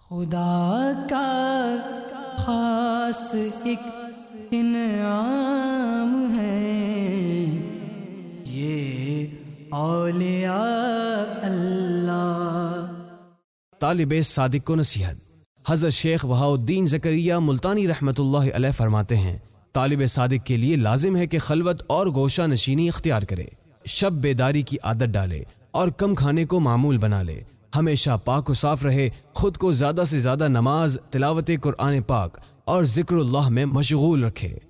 खुदा का खास एक इनाम है ये औलिया अल्लाह। तालिबे सादिक को नसीहत। हज़रत शेख बहाउद्दीन ज़करिया मुल्तानी रहमतुल्लाह अलैह फरमाते हैं, तालिब सादिक के लिए लाजिम है कि खलवत और गोशा नशीनी इख्तियार करे, शब बेदारी की आदत डाले और कम खाने को मामूल बना ले, हमेशा पाक व साफ रहे, खुद को ज्यादा से ज्यादा नमाज, तिलावत कुरान पाक और जिक्रुल्लाह में मशगूल रखे।